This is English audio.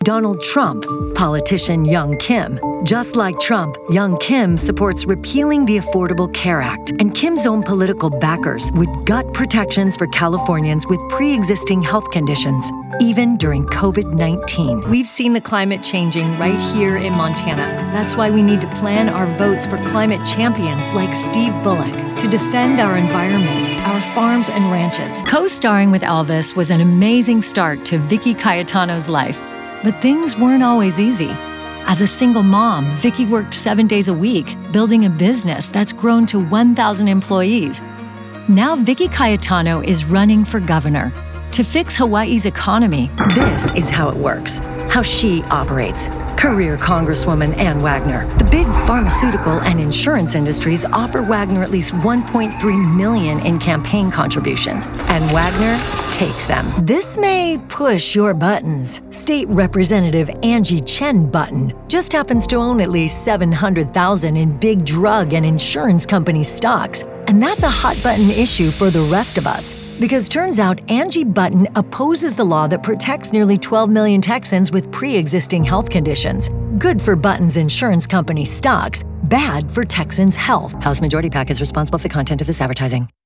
Donald Trump, politician Young Kim. Just like Trump, Young Kim supports repealing the Affordable Care Act, and Kim's own political backers would gut protections for Californians with pre-existing health conditions, even during COVID-19. We've seen the climate changing right here in Montana. That's why we need to plan our votes for climate champions like Steve Bullock to defend our environment, our farms and ranches. Co-starring with Elvis was an amazing start to Vicky Cayetano's life. But things weren't always easy. As a single mom, Vicky worked 7 days a week, building a business that's grown to 1,000 employees. Now Vicky Cayetano is running for governor. To fix Hawaii's economy, this is how it works, how she operates. Career Congresswoman Ann Wagner. The big pharmaceutical and insurance industries offer Wagner at least $1.3 million in campaign contributions, and Wagner takes them. This may push your buttons. State Representative Angie Chen Button just happens to own at least $700,000 in big drug and insurance company stocks, and that's a hot-button issue for the rest of us. Because turns out Angie Button opposes the law that protects nearly 12 million Texans with pre-existing health conditions. Good for Button's insurance company stocks, bad for Texans' health. House Majority PAC is responsible for the content of this advertising.